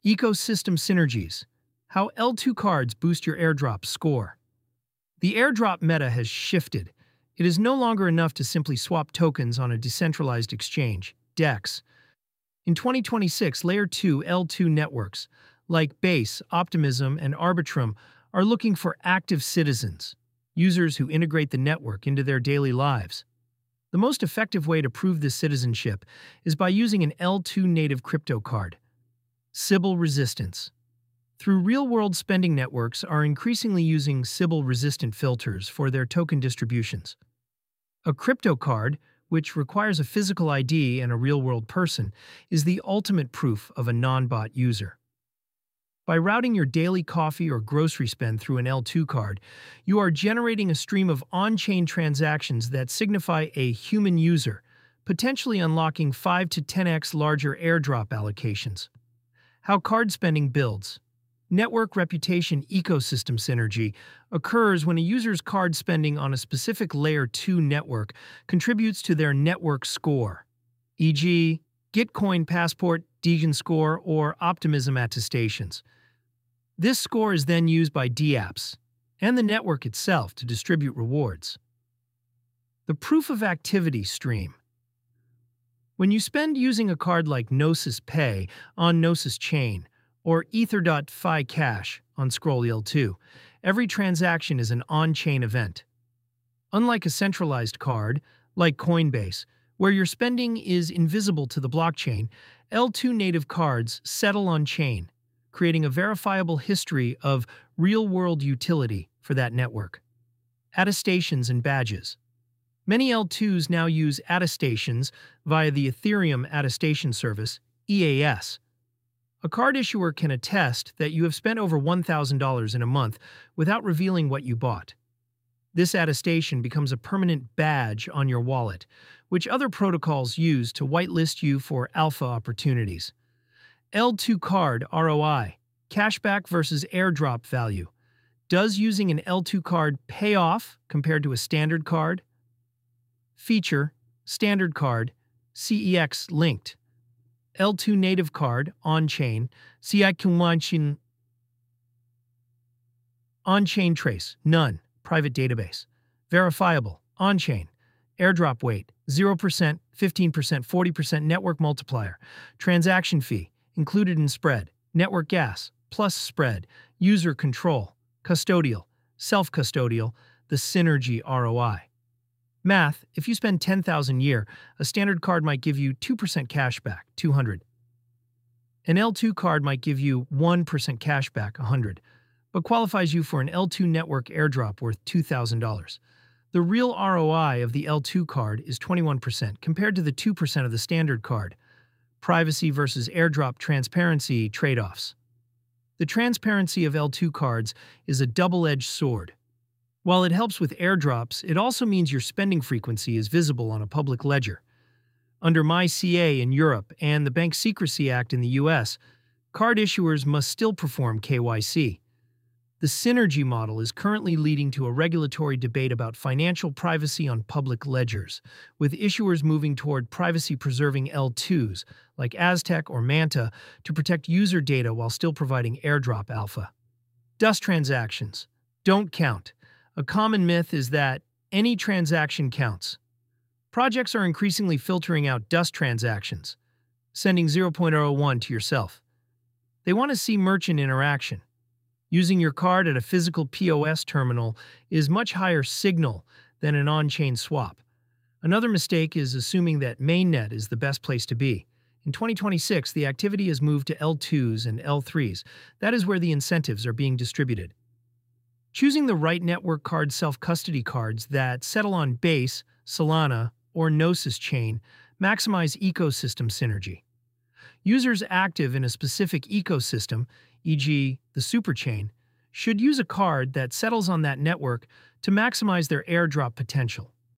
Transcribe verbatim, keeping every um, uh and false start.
Ecosystem synergies. How L two cards boost your airdrop score. The airdrop meta has shifted. It is no longer enough to simply swap tokens on a decentralized exchange, DEX. In twenty twenty-six, Layer two L two networks, like Base, Optimism, and Arbitrum, are looking for active citizens, users who integrate the network into their daily lives. The most effective way to prove this citizenship is by using an L two native crypto card. Sybil resistance. Through real-world spending networks are increasingly using Sybil-resistant filters for their token distributions. A crypto card, which requires a physical I D and a real-world person, is the ultimate proof of a non-bot user. By routing your daily coffee or grocery spend through an L two card, you are generating a stream of on-chain transactions that signify a human user, potentially unlocking five to ten x larger airdrop allocations. How card spending builds. Network reputation ecosystem synergy occurs when a user's card spending on a specific Layer two network contributes to their network score, for example, Gitcoin Passport, Degen Score, or Optimism attestations. This score is then used by dApps and the network itself to distribute rewards. The proof of activity stream. When you spend using a card like Gnosis Pay on Gnosis Chain or Ether.fi Cash on Scroll L two, every transaction is an on-chain event. Unlike a centralized card, like Coinbase, where your spending is invisible to the blockchain, L two native cards settle on-chain, creating a verifiable history of real-world utility for that network. Attestations and badges. Many L twos now use attestations via the Ethereum Attestation Service, E A S. A card issuer can attest that you have spent over one thousand dollars in a month without revealing what you bought. This attestation becomes a permanent badge on your wallet, which other protocols use to whitelist you for alpha opportunities. L two card R O I, cashback versus airdrop value. Does using an L two card pay off compared to a standard card? Feature, standard card, C E X linked. L two native card, on-chain, C I Q on-chain trace, none, private database. Verifiable, on-chain. Airdrop weight, zero percent, fifteen percent, forty percent network multiplier. Transaction fee, included in spread. Network gas, plus spread. User control. Custodial, self-custodial, the synergy R O I. Math, if you spend ten thousand dollars a year, a standard card might give you two percent cashback, two hundred dollars. An L two card might give you one percent cashback, one hundred dollars, but qualifies you for an L two network airdrop worth two thousand dollars. The real R O I of the L two card is twenty-one percent compared to the two percent of the standard card. Privacy versus airdrop transparency trade-offs. The transparency of L two cards is a double-edged sword. While it helps with airdrops, it also means your spending frequency is visible on a public ledger. Under MyCA in Europe and the Bank Secrecy Act in the U S, card issuers must still perform K Y C. The synergy model is currently leading to a regulatory debate about financial privacy on public ledgers, with issuers moving toward privacy-preserving L twos, like Aztec or Manta, to protect user data while still providing airdrop alpha. Dust transactions don't count. A common myth is that any transaction counts. Projects are increasingly filtering out dust transactions, sending zero point zero one to yourself. They want to see merchant interaction. Using your card at a physical P O S terminal is much higher signal than an on-chain swap. Another mistake is assuming that mainnet is the best place to be. In twenty twenty-six, the activity has moved to L twos and L threes. That is where the incentives are being distributed. Choosing the right network card self-custody cards that settle on Base, Solana, or Gnosis Chain maximize ecosystem synergy. Users active in a specific ecosystem, for example the superchain, should use a card that settles on that network to maximize their airdrop potential.